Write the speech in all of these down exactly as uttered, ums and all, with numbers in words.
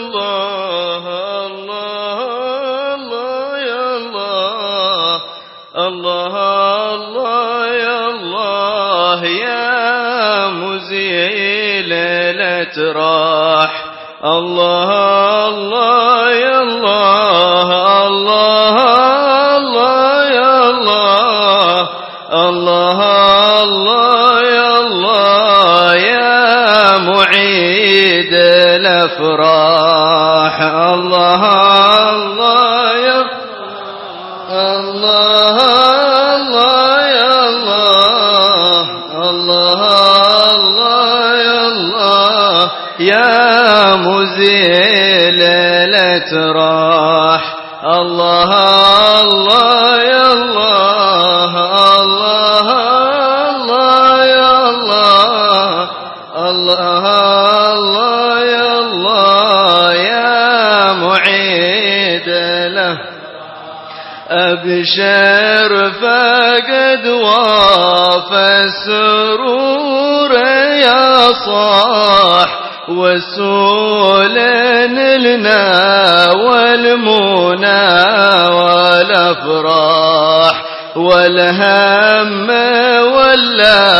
الله الله الله يا الله الله الله يا الله يا مزيل الأتراح الله الله يا الله الله الله يا الله الله الله يا الله يا معيد الأفراح الله الله يا الله الله يا الله الله الله يا الله يا مزيل الأتراح الله الله يا الله الله الله يا الله الله الله يا الله يا معيد له أبشر فقد وافى السرور يا صاح وسول لنا والمنى والأفراح والهم ولا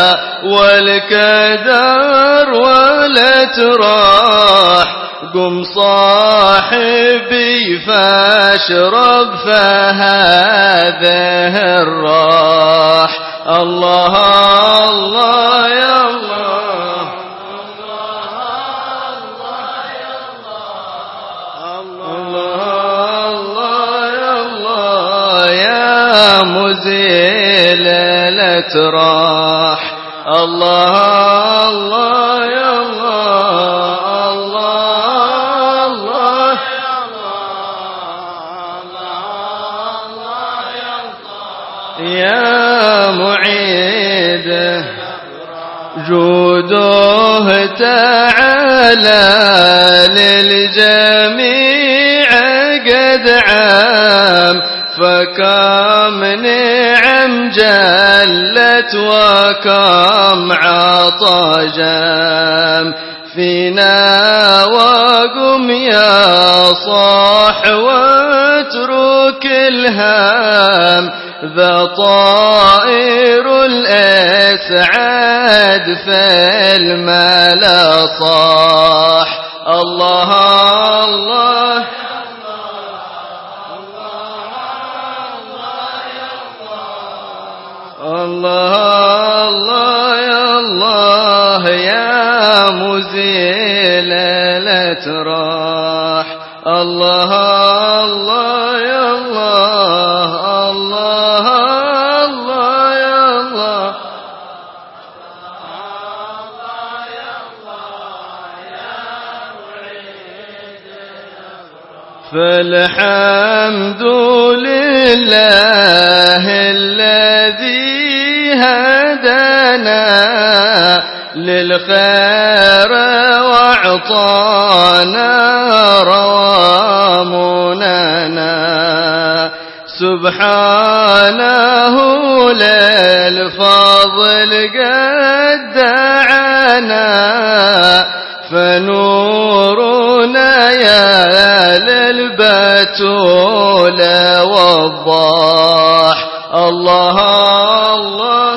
والكدر والاتراح قم صاحبي فاشرب فهذه الراح الله الله يا الله مزيل الأتراح الله الله يا الله الله الله يا معيد جوده تعالى للجميع قد عام فكم نعم جلت وكم عطى جام فينا وقم يا صاح واترك الهام ذا طائر الأسعاد في الملا صاح الله الله الله الله يا الله يا مزيل الأتراح الله الله يا الله الله الله يا الله فالحمد لله الذي هدانا للخير واعطانا روامنا سبحانه للفضل قد دعانا فنورنا يا للبتول والضاح الله الله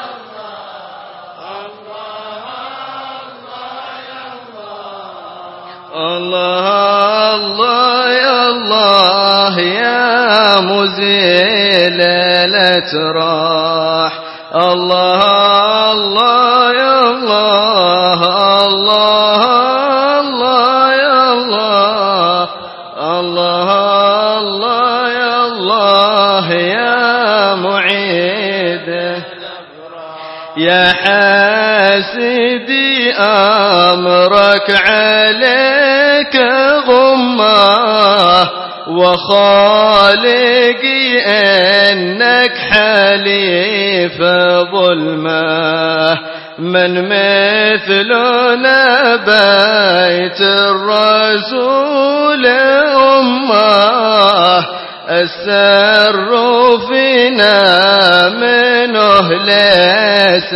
الله الله يا الله يا مزيل الأتراح الله الله يا الله الله الله يا الله الله الله يا الله يا معيد يا حاسدي أمرك عليك غمه وخالقي إنك حليف ظلمه من مثلنا بيت الرسول أمه السر فينا منه ليس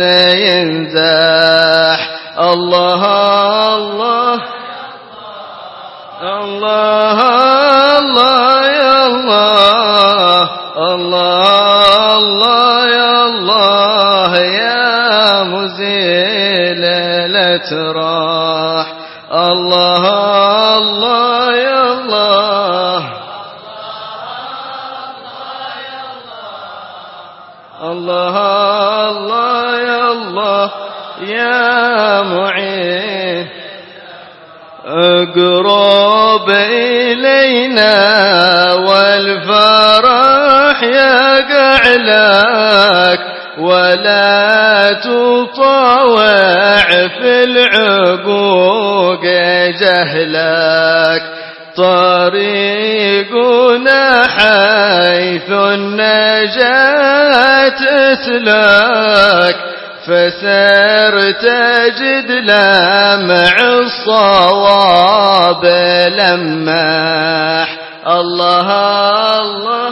ينزاح الله الله الله الله يا الله الله الله يا الله يا مزيل الأتراح الله الله يا الله الله الله يا الله يا معين اقرب إلينا والفرح يقع لك ولا تطاوع في العقوق جهلك طريقنا حيث النجاة تسلك فسر تجد لمع الصواب لماح الله الله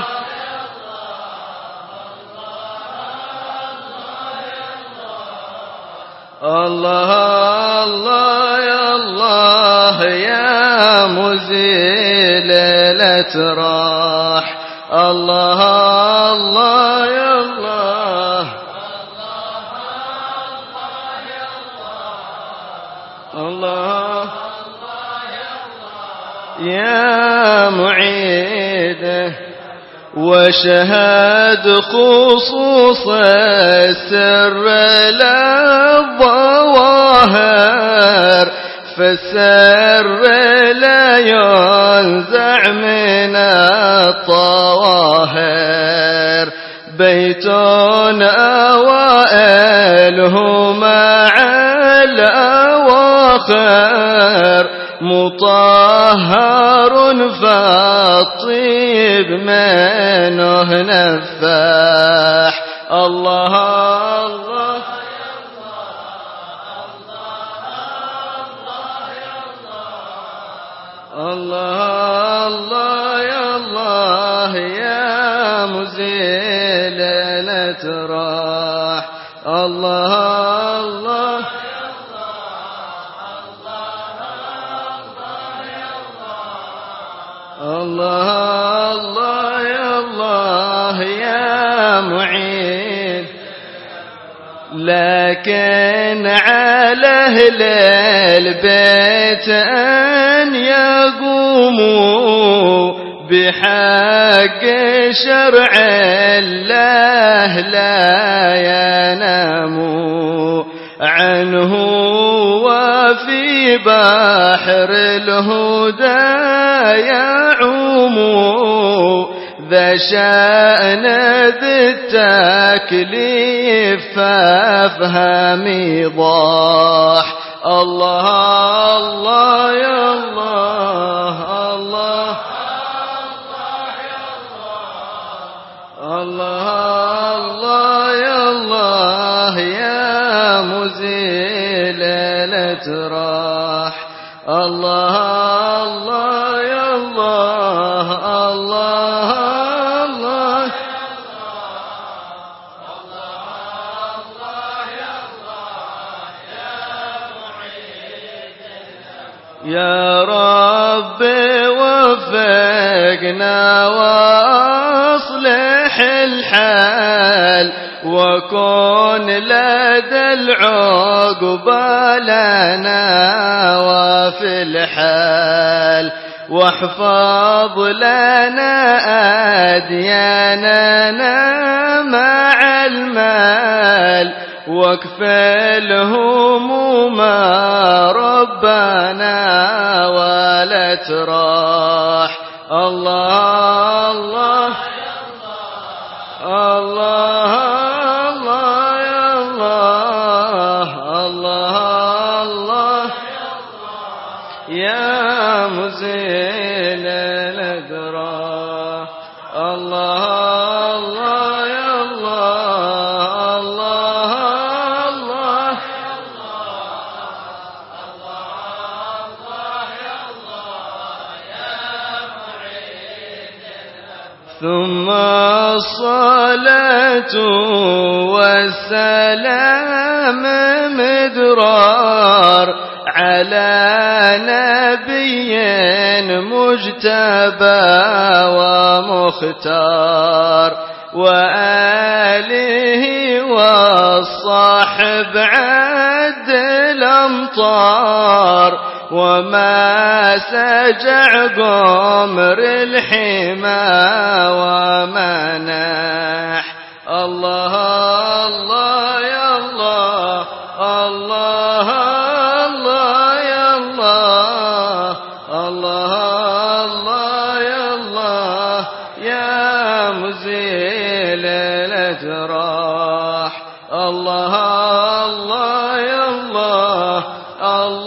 الله الله يا الله يا مزيل الأتراح الله الله يا الله الله يا معيد وشهد خصوص السر للظواهر فالسر لا ينزع من الطواهر بيت أوائله مع الأواخر مطهر فالطيب منه نفاح الله الله الله الله يا الله يا مزيل الأتراح الله الله الله الله يا الله يا معين لكن على أهل البيت أن يقوموا بحق شرع الله لا يناموا عنه وفي بحر الهدى يعوموا ذا شأن ذي التكليف فافهم ضاح الله الله يا الله الله الله الله يا الله يا مزيل الأتراح الله الله يا الله الله الله يا رب وفقنا واصلح الحال وكن لدى العقبى لنا وفي الحال واحفظ لنا أدياننا مع المال واكفلهم ما ربنا ولا تراح الله الله الله الله يا الله الله الله يا مزيل الأدراح الله الله يا الله الله الله ثم الصلاة والسلام مدرار على نبي مجتبى ومختار وآله والصحب عد الأمطار وما سجع قمر الحمى ومنح الله الله يا الله الله الله يا الله الله الله يا الله يا مزيل الأجراح الله الله يا الله الله